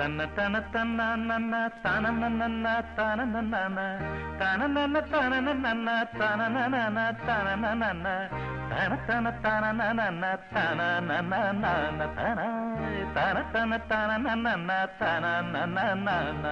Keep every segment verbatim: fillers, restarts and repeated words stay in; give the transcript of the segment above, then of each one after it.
തന്ന തന തന്ന നന്ന തന നന്ന തന നന്ന തന നന്ന തന നന്ന തന നന്ന തന നന്ന തന തന തന നന്ന തന നന്ന നന്ന തന തന തന തന നന്ന തന നന്ന നന്ന.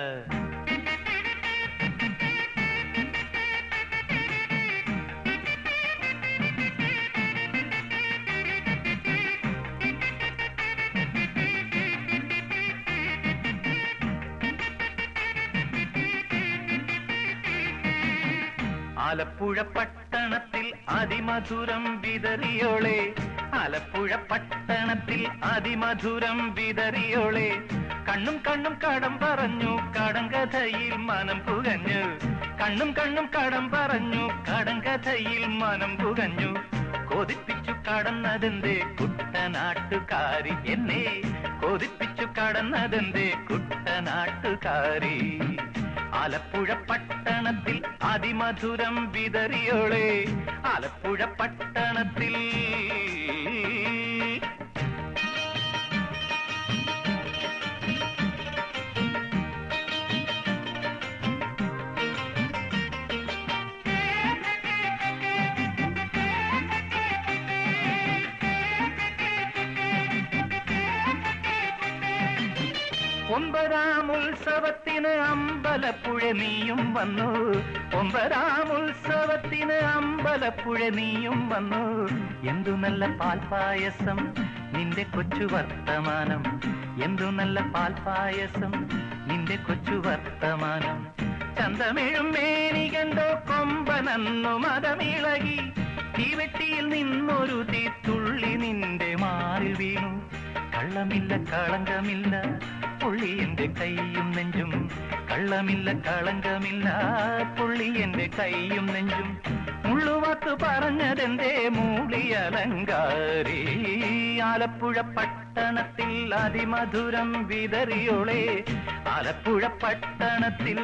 ആലപ്പുഴ പട്ടണത്തിൽ അതിമധുരം വിതറിയോളെ, ആലപ്പുഴ പട്ടണത്തിൽ അതിമധുരം വിതറിയോളെ. കണ്ണും കണ്ണും കടം പറഞ്ഞു കടങ്കഥയിൽ മനം പുകഞ്ഞു, കണ്ണും കണ്ണും കടം പറഞ്ഞു കടങ്കഥയിൽ മനം പുകഞ്ഞു. കൊതിപ്പിച്ചു കടന്നതെന്തേ കുട്ടനാട്ടുകാരി, എന്നെ കൊതിപ്പിച്ചു കടന്നതെന്തേ കുട്ടനാട്ടുകാരി. ആലപ്പുഴ പട്ടണത്തിൽ അതിമധുരം വിതറിയോളെ, ആലപ്പുഴ പട്ടണത്തിൽ. ഒമ്പതാം ഉത്സവത്തിന് അമ്പലപ്പുഴ നീയും വന്നു, ഒമ്പതാം ഉത്സവത്തിന് അമ്പലപ്പുഴ നീയും വന്നു. എന്തു നല്ല പാൽപായസം നിന്റെ കൊച്ചു വർത്തമാനം, എന്തു നല്ല പാൽപായസം നിന്റെ കൊച്ചു വർത്തമാനം. ചന്തമിഴും മേനി കണ്ടോ കൊമ്പനന്നു മതമിളകി, തീവെട്ടിയിൽ നിന്നൊരു തീത്തുള്ളി നിന്റെ മാറി വീണു. കള്ളമില്ല കളങ്കമില്ല പുള്ളി എന്റെ കൈയും നെഞ്ചും, കള്ളമില്ല കളങ്കമില്ല പുള്ളി എന്റെ കൈയും നെഞ്ചും. മുള്ളുവാക്ക് പറഞ്ഞതെന്തേ മൂളിയലങ്കാരി. ആലപ്പുഴ പട്ടണത്തിൽ അതിമധുരം വിതറിയോളെ, ആലപ്പുഴ പട്ടണത്തിൽ.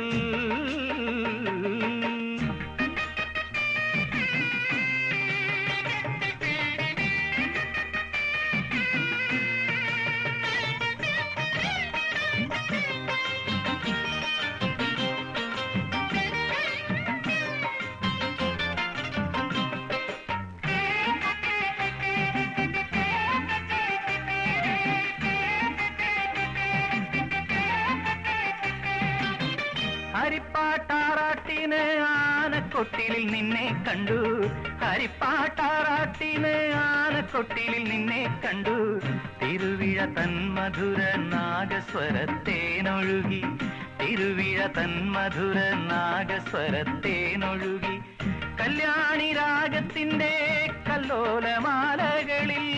ഹരിപ്പാട്ടാറാട്ടിന് ആനക്കൊട്ടിലിൽ നിന്നെ കണ്ടു, ഹരിപ്പാട്ടാറാട്ടിന് ആനക്കൊട്ടിലിൽ നിന്നെ കണ്ടു. തിരുവിഴ തന്മധുര നാഗസ്വരത്തേനൊഴുകി, തിരുവിഴ തന്മധുര നാഗസ്വരത്തേനൊഴുകി. കല്യാണി രാഗത്തിന്റെ കല്ലോലമാലകളിൽ,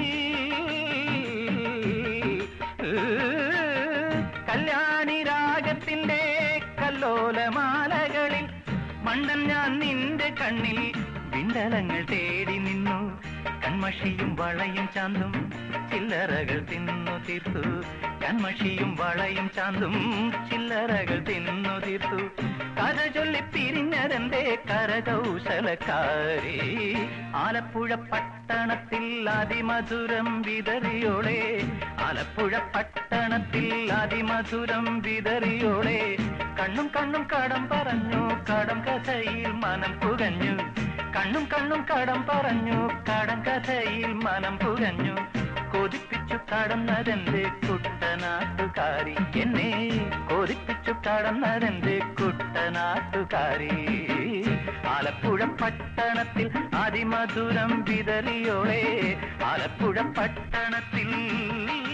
കല്യാണി രാഗത്തിന്റെ കല്ലോലമാലകളിൽ മണ്ടൻ ഞാൻ നിന്റെ കണ്ണിൽ വിണ്ടലങ്ങൾ തേടി നിന്നു. കൺമഷിയും വളയും ചാന്തും ചില്ലറകൾ തിന്നു തീർത്തു, കൺമഷിയും വളയും ചാന്തും ചില്ലറകൾ തിന്നു തീർത്തു. കഥ ചൊല്ലി പിരിഞ്ഞതെന്തേ കരകൗശലക്കാരി. ആലപ്പുഴ പട്ടണത്തിൽ അതിമധുരം വിതറിയോളെ, ആലപ്പുഴ പട്ടണത്തിൽ അതിമധുരം വിതറിയോളെ. കണ്ണും കണ്ണും കടം പറഞ്ഞു കടം കഥയിൽ മനം പുകഞ്ഞു, കണ്ണും കണ്ണും കടം പറഞ്ഞു കടം കഥയിൽ മനം പുകഞ്ഞു. കൊതിപ്പിച്ചു കടന്നതെന്റെ കുട്ടനാട്ടുകാരി, എന്നെ കൊതിപ്പിച്ചു കടന്നതെന്റെ കുട്ടനാട്ടുകാരി. ആലപ്പുഴ പട്ടണത്തിൽ അതിമധുരം വിതറിയോളെ, ആലപ്പുഴ പട്ടണത്തിൽ.